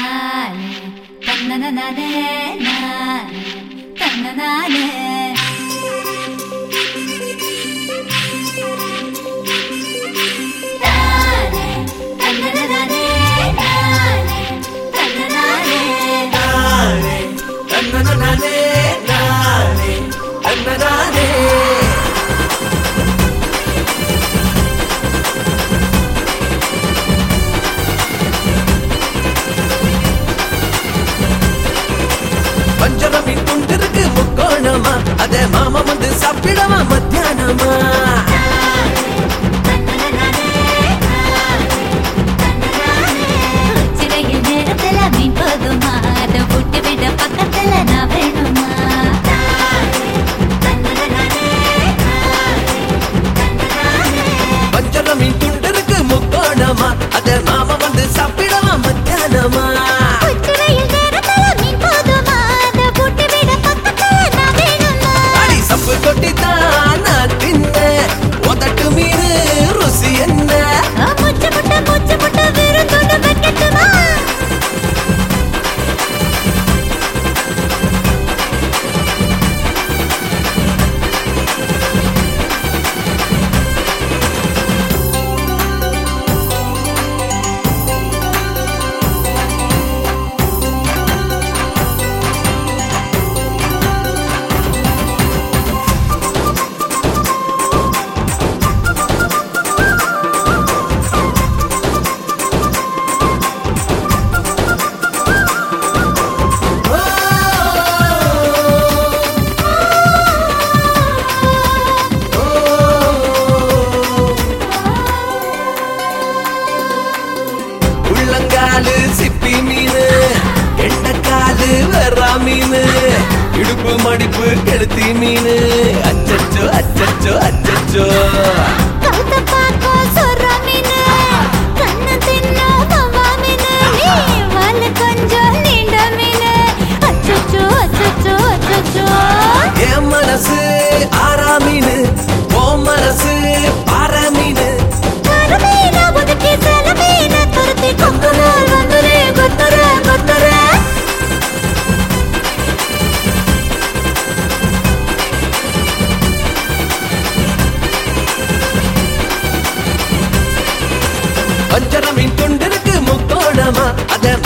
பஞ்சரமி துண்டிருக்கு முக்கோணமா அதே மாமா வந்து சாப்பிடவா மத்தியானமா உச்சிரையில் நேரத்துல மீன் போதுமா அதை விட்டு விட பக்கத்துல நான் வேணுமா பஞ்சரமி துண்டிருக்கு முக்கோணமா அதே மாமா வந்து சாப்பிடவா மத்தியானமா சப்பு கொட்டித்தான் நான் தின்ன உதட்டு மீறு ருசி என்ன முச்ச முட்டை வெறும் தொண்டு வைக்கட்டுமா சிப்பி மீனு எண்ணக்காலு வெறா மீனு இடுப்பு மடிப்பு கெடுத்தி மீனு அச்சச்சோ அச்சச்சோ அச்சச்சோ என் மனசு ஆறா மீனு ஓ மனசு பாற மீனு பஞ்சரமீன் துண்டிருக்கு முக்கோணமா அத